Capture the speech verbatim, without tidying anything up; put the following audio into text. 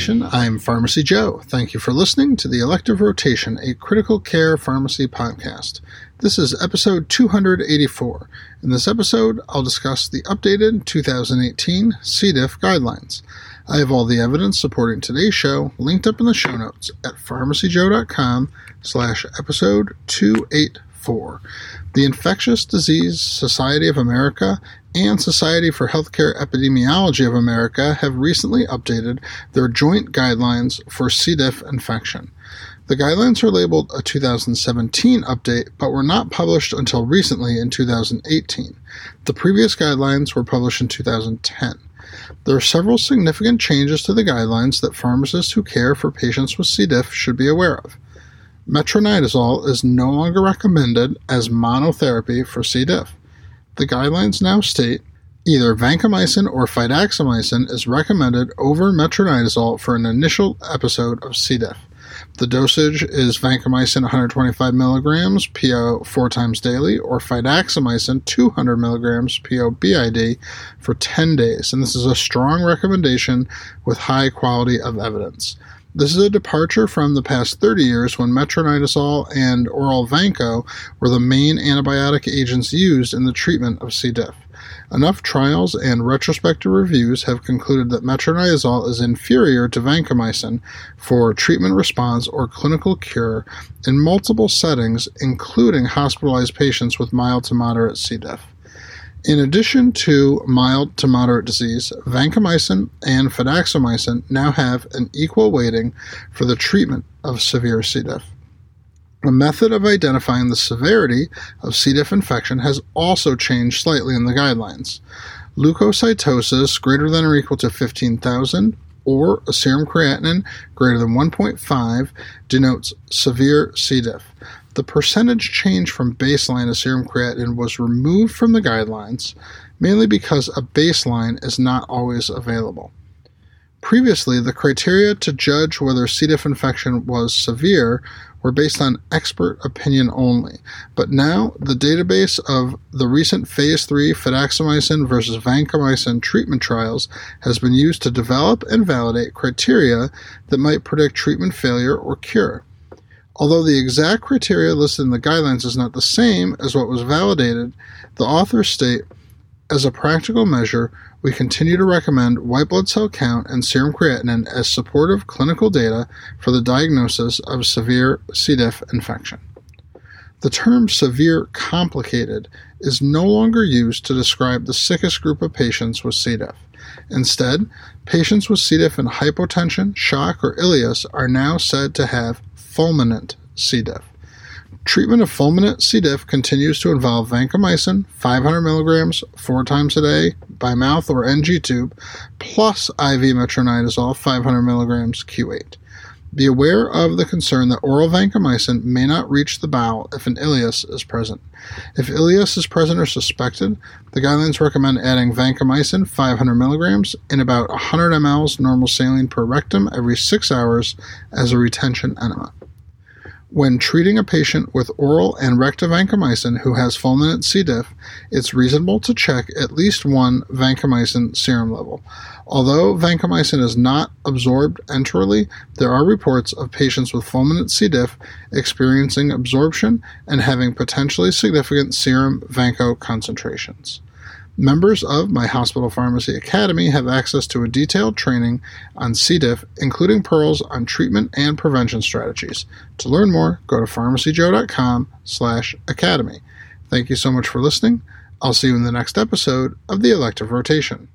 Nation. I'm Pharmacy Joe. Thank you for listening to the Elective Rotation, a critical care pharmacy podcast. This is episode two hundred eighty-four. In this episode, I'll discuss the updated two thousand eighteen C. diff guidelines. I have all the evidence supporting today's show linked up in the show notes at pharmacyjoe.com slash episode two eighty-four. The Infectious Disease Society of America and Society for Healthcare Epidemiology of America have recently updated their joint guidelines for C. diff infection. The guidelines are labeled a two thousand seventeen update, but were not published until recently in two thousand eighteen. The previous guidelines were published in two thousand ten. There are several significant changes to the guidelines that pharmacists who care for patients with C. diff should be aware of. Metronidazole is no longer recommended as monotherapy for C. diff. The guidelines now state either vancomycin or fidaxomicin is recommended over metronidazole for an initial episode of C. diff. The dosage is vancomycin one hundred twenty-five milligrams P O four times daily or fidaxomicin two hundred milligrams P O B I D for ten days, and this is a strong recommendation with high quality of evidence. This is a departure from the past thirty years when metronidazole and oral vanco were the main antibiotic agents used in the treatment of C. diff. Enough trials and retrospective reviews have concluded that metronidazole is inferior to vancomycin for treatment response or clinical cure in multiple settings, including hospitalized patients with mild to moderate C. diff. In addition to mild to moderate disease, vancomycin and fidaxomicin now have an equal weighting for the treatment of severe C. diff. The method of identifying the severity of C. diff infection has also changed slightly in the guidelines. Leukocytosis greater than or equal to fifteen thousand or a serum creatinine greater than one point five denotes severe C. diff. The percentage change from baseline of serum creatinine was removed from the guidelines, mainly because a baseline is not always available. Previously, the criteria to judge whether C. diff infection was severe were based on expert opinion only, but now the database of the recent phase three fidaxomicin versus vancomycin treatment trials has been used to develop and validate criteria that might predict treatment failure or cure. Although the exact criteria listed in the guidelines is not the same as what was validated, the authors state, as a practical measure, we continue to recommend white blood cell count and serum creatinine as supportive clinical data for the diagnosis of severe C. diff infection. The term severe complicated is no longer used to describe the sickest group of patients with C. diff. Instead, patients with C. diff and hypotension, shock, or ileus are now said to have fulminant C. diff. Treatment of fulminant C. diff continues to involve vancomycin, five hundred milligrams, four times a day, by mouth or N G tube, plus I V metronidazole, five hundred milligrams Q eight. Be aware of the concern that oral vancomycin may not reach the bowel if an ileus is present. If ileus is present or suspected, the guidelines recommend adding vancomycin, five hundred milligrams, in about one hundred milliliters normal saline per rectum every six hours as a retention enema. When treating a patient with oral and rectal vancomycin who has fulminant C. diff, it's reasonable to check at least one vancomycin serum level. Although vancomycin is not absorbed enterally, there are reports of patients with fulminant C. diff experiencing absorption and having potentially significant serum vanco concentrations. Members of my Hospital Pharmacy Academy have access to a detailed training on C. diff, including pearls on treatment and prevention strategies. To learn more, go to pharmacyjoe.com slash academy. Thank you so much for listening. I'll see you in the next episode of the Elective Rotation.